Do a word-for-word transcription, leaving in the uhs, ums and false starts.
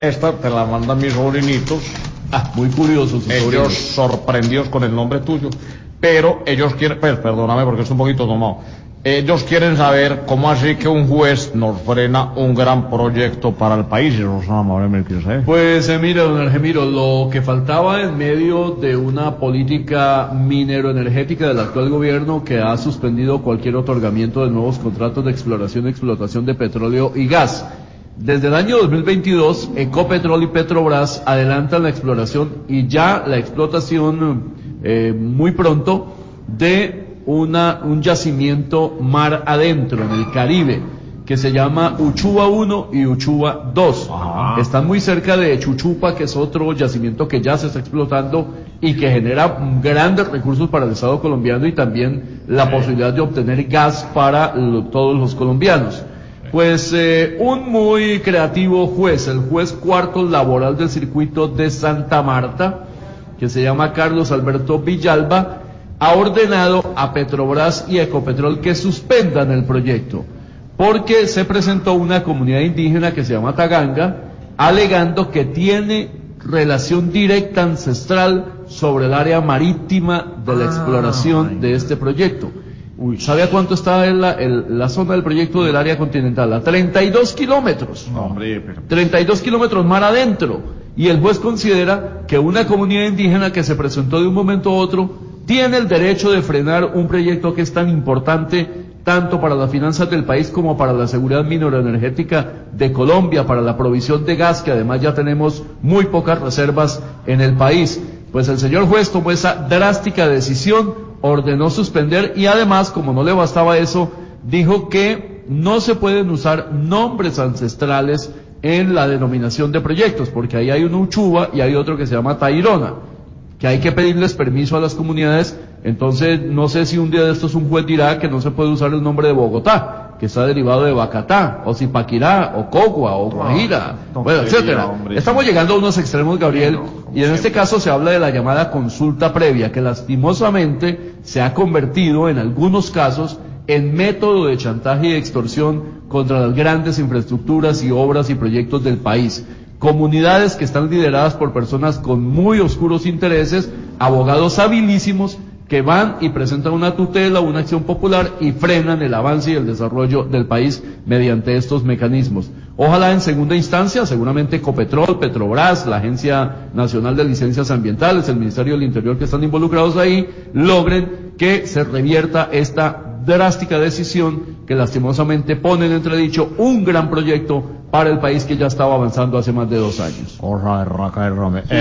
Esta te la mandan mis sobrinitos. Ah, muy curiosos. Ellos sobrinos. Sorprendidos con el nombre tuyo. Pero ellos quieren, pues perdóname porque estoy un poquito tomado. Ellos quieren saber cómo así que un juez nos frena un gran proyecto para el país. Y eso es amable, Pues eh, mira, don Argemiro, lo que faltaba en medio de una política minero-energética del actual gobierno que ha suspendido cualquier otorgamiento de nuevos contratos de exploración y explotación de petróleo y gas. Desde el año dos mil veintidós, Ecopetrol y Petrobras adelantan la exploración y ya la explotación eh, muy pronto de una, un yacimiento mar adentro en el Caribe que se llama Uchuva uno y Uchuva dos. Ajá. Están muy cerca de Chuchupa, que es otro yacimiento que ya se está explotando y que genera grandes recursos para el Estado colombiano y también la sí. posibilidad de obtener gas para lo, todos los colombianos. Pues eh, un muy creativo juez, el juez cuarto laboral del circuito de Santa Marta, que se llama Carlos Alberto Villalba, ha ordenado a Petrobras y Ecopetrol que suspendan el proyecto, porque se presentó una comunidad indígena que se llama Taganga, alegando que tiene relación directa ancestral sobre el área marítima de la ah, exploración ay, de este proyecto. Uy, ¿sabe a cuánto está en la, el, la zona del proyecto del área continental? A treinta y dos kilómetros. No, hombre, pero... treinta y dos kilómetros mar adentro. Y el juez considera que una comunidad indígena que se presentó de un momento a otro tiene el derecho de frenar un proyecto que es tan importante tanto para las finanzas del país como para la seguridad mineroenergética de Colombia, para la provisión de gas, que además ya tenemos muy pocas reservas en el país. Pues el señor juez tomó esa drástica decisión, ordenó suspender y además, como no le bastaba eso, dijo que no se pueden usar nombres ancestrales en la denominación de proyectos, porque ahí hay un Uchuva y hay otro que se llama Tayrona, que hay que pedirles permiso a las comunidades. Entonces no sé si un día de estos un juez dirá que no se puede usar el nombre de Bogotá, que está derivado de Bacatá, o Zipaquirá, o Cogua, o Guajira, no, bueno, etcétera. Hombre. Estamos llegando a unos extremos, Gabriel, no, y en siempre. Este caso se habla de la llamada consulta previa, que lastimosamente se ha convertido en algunos casos en método de chantaje y de extorsión contra las grandes infraestructuras y obras y proyectos del país. Comunidades que están lideradas por personas con muy oscuros intereses, abogados habilísimos, que van y presentan una tutela, una acción popular y frenan el avance y el desarrollo del país mediante estos mecanismos. Ojalá en segunda instancia, seguramente Ecopetrol, Petrobras, la Agencia Nacional de Licencias Ambientales, el Ministerio del Interior que están involucrados ahí, logren que se revierta esta drástica decisión que lastimosamente pone en entredicho un gran proyecto para el país que ya estaba avanzando hace más de dos años.